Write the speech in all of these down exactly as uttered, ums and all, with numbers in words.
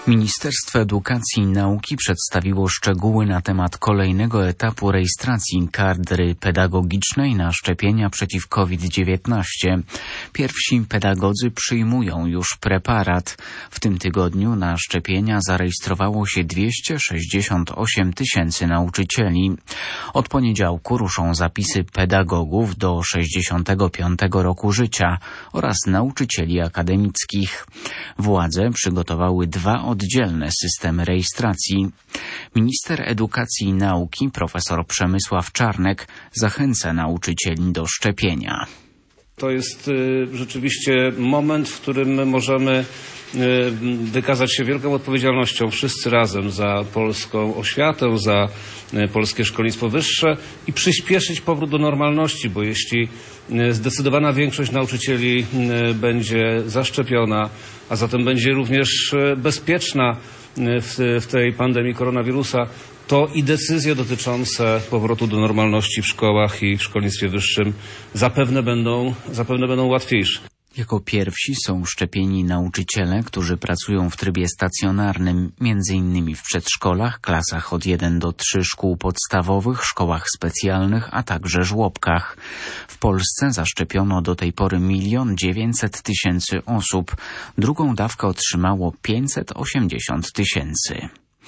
Ministerstwo Edukacji i Nauki przedstawiło szczegóły na temat kolejnego etapu rejestracji kadry pedagogicznej na szczepienia przeciw COVID dziewiętnaście. Pierwsi pedagodzy przyjmują już preparat. W tym tygodniu na szczepienia zarejestrowało się dwieście sześćdziesiąt osiem tysięcy nauczycieli. Od poniedziałku ruszą zapisy pedagogów do sześćdziesiątego piątego roku życia oraz nauczycieli akademickich. Władze przygotowały dwa oddzielne systemy rejestracji. Minister Edukacji i Nauki profesor Przemysław Czarnek zachęca nauczycieli do szczepienia. To jest y, rzeczywiście moment, w którym możemy y, wykazać się wielką odpowiedzialnością wszyscy razem za polską oświatę, za y, polskie szkolnictwo wyższe i przyspieszyć powrót do normalności, bo jeśli y, zdecydowana większość nauczycieli y, będzie zaszczepiona, a zatem będzie również y, bezpieczna y, w, w tej pandemii koronawirusa, to i decyzje dotyczące powrotu do normalności w szkołach i w szkolnictwie wyższym zapewne będą, zapewne będą łatwiejsze. Jako pierwsi są szczepieni nauczyciele, którzy pracują w trybie stacjonarnym, między innymi w przedszkolach, klasach od jeden do trzech szkół podstawowych, szkołach specjalnych, a także żłobkach. W Polsce zaszczepiono do tej pory milion dziewięćset tysięcy osób. Drugą dawkę otrzymało pięćset osiemdziesiąt tysięcy.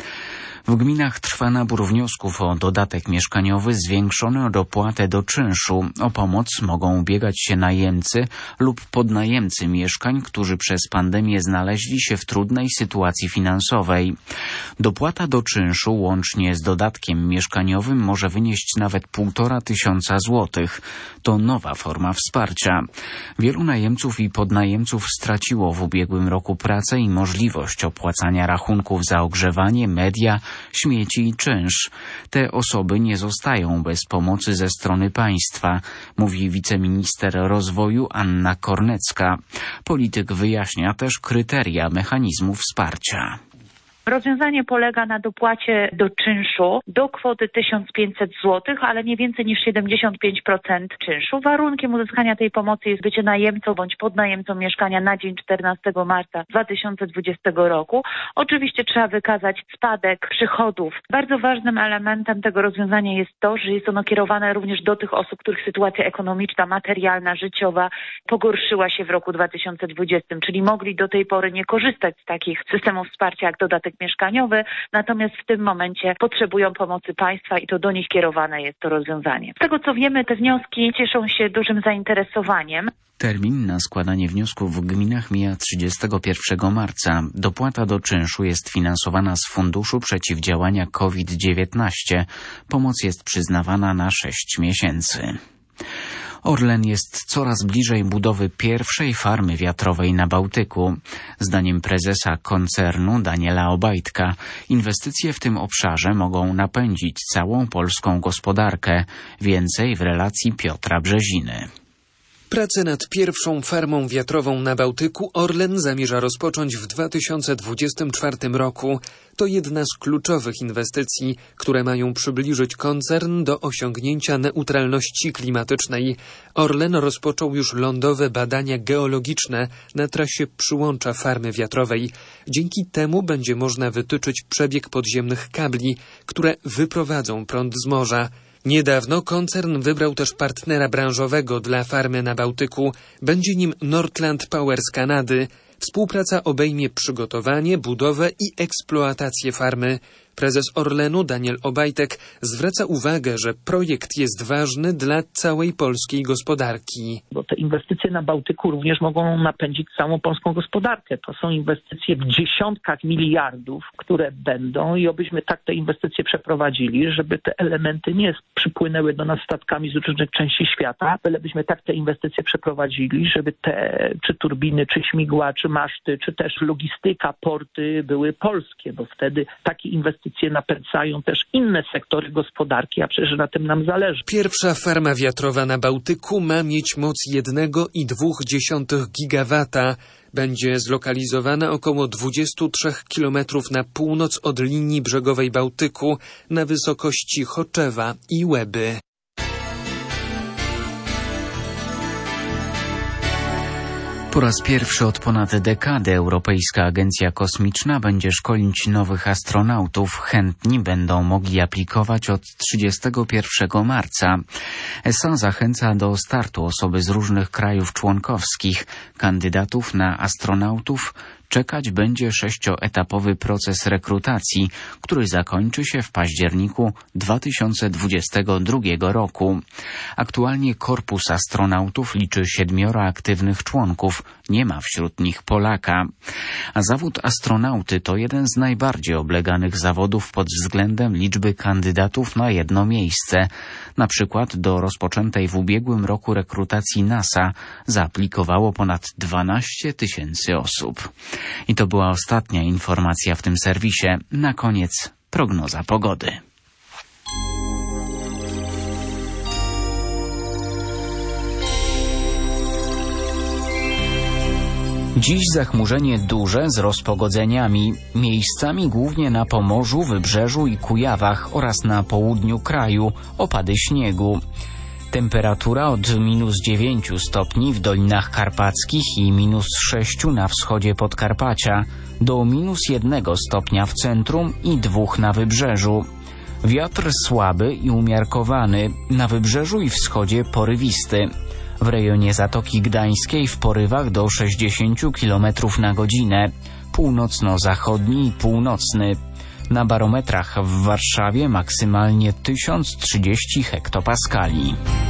W gminach trwa nabór wniosków o dodatek mieszkaniowy zwiększony o dopłatę do czynszu. O pomoc mogą ubiegać się najemcy lub podnajemcy mieszkań, którzy przez pandemię znaleźli się w trudnej sytuacji finansowej. Dopłata do czynszu łącznie z dodatkiem mieszkaniowym może wynieść nawet półtora tysiąca złotych. To nowa forma wsparcia. Wielu najemców i podnajemców straciło w ubiegłym roku pracę i możliwość opłacania rachunków za ogrzewanie, media, śmieci i czynsz. Te osoby nie zostają bez pomocy ze strony państwa, mówi wiceminister rozwoju Anna Kornecka. Polityk wyjaśnia też kryteria mechanizmu wsparcia. Rozwiązanie polega na dopłacie do czynszu do kwoty tysiąc pięćset złotych, ale nie więcej niż siedemdziesiąt pięć procent czynszu. Warunkiem uzyskania tej pomocy jest bycie najemcą bądź podnajemcą mieszkania na dzień czternastego marca dwa tysiące dwudziestego roku. Oczywiście trzeba wykazać spadek przychodów. Bardzo ważnym elementem tego rozwiązania jest to, że jest ono kierowane również do tych osób, których sytuacja ekonomiczna, materialna, życiowa pogorszyła się w roku dwa tysiące dwudziestym, czyli mogli do tej pory nie korzystać z takich systemów wsparcia jak dodatek mieszkaniowy, natomiast w tym momencie potrzebują pomocy państwa i to do nich kierowane jest to rozwiązanie. Z tego co wiemy, te wnioski cieszą się dużym zainteresowaniem. Termin na składanie wniosków w gminach mija trzydziestego pierwszego marca. Dopłata do czynszu jest finansowana z Funduszu Przeciwdziałania COVID dziewiętnaście. Pomoc jest przyznawana na sześć miesięcy. Orlen jest coraz bliżej budowy pierwszej farmy wiatrowej na Bałtyku. Zdaniem prezesa koncernu Daniela Obajtka inwestycje w tym obszarze mogą napędzić całą polską gospodarkę. Więcej w relacji Piotra Brzeziny. Pracę nad pierwszą farmą wiatrową na Bałtyku Orlen zamierza rozpocząć w dwa tysiące dwudziestym czwartym roku. To jedna z kluczowych inwestycji, które mają przybliżyć koncern do osiągnięcia neutralności klimatycznej. Orlen rozpoczął już lądowe badania geologiczne na trasie przyłącza farmy wiatrowej. Dzięki temu będzie można wytyczyć przebieg podziemnych kabli, które wyprowadzą prąd z morza. Niedawno koncern wybrał też partnera branżowego dla farmy na Bałtyku. Będzie nim Nordland Power z Kanady. Współpraca obejmie przygotowanie, budowę i eksploatację farmy. Prezes Orlenu Daniel Obajtek zwraca uwagę, że projekt jest ważny dla całej polskiej gospodarki. Bo te inwestycje na Bałtyku również mogą napędzić całą polską gospodarkę. To są inwestycje w dziesiątkach miliardów, które będą i obyśmy tak te inwestycje przeprowadzili, żeby te elementy nie przypłynęły do nas statkami z różnych części świata, ale byśmy tak te inwestycje przeprowadzili, żeby te czy turbiny, czy śmigła, czy maszty, czy też logistyka, porty były polskie, bo wtedy takie inwestycje napędzają też inne sektory gospodarki, a przecież na tym nam zależy. Pierwsza farma wiatrowa na Bałtyku ma mieć moc jednego i dwóch dziesiątych gigawata. Będzie zlokalizowana około dwudziestu trzech kilometrów na północ od linii brzegowej Bałtyku na wysokości Choczewa i Łeby. Po raz pierwszy od ponad dekady Europejska Agencja Kosmiczna będzie szkolić nowych astronautów. Chętni będą mogli aplikować od trzydziestego pierwszego marca. E S A zachęca do startu osoby z różnych krajów członkowskich. Kandydatów na astronautów czekać będzie sześcioetapowy proces rekrutacji, który zakończy się w październiku dwa tysiące dwudziestego drugiego roku. Aktualnie korpus astronautów liczy siedmioro aktywnych członków. Nie ma wśród nich Polaka. A zawód astronauty to jeden z najbardziej obleganych zawodów pod względem liczby kandydatów na jedno miejsce. Na przykład do rozpoczętej w ubiegłym roku rekrutacji NASA zaaplikowało ponad dwanaście tysięcy osób. I to była ostatnia informacja w tym serwisie. Na koniec prognoza pogody. Dziś zachmurzenie duże z rozpogodzeniami, miejscami głównie na Pomorzu, Wybrzeżu i Kujawach oraz na południu kraju, opady śniegu. Temperatura od minus dziewięciu stopni w Dolinach Karpackich i minus sześciu na wschodzie Podkarpacia, do minus jednego stopnia w centrum i dwóch na Wybrzeżu. Wiatr słaby i umiarkowany, na Wybrzeżu i wschodzie porywisty. W rejonie Zatoki Gdańskiej w porywach do sześćdziesięciu kilometrów na godzinę, północno-zachodni i północny. Na barometrach w Warszawie maksymalnie tysiąc trzydzieści hektopaskali.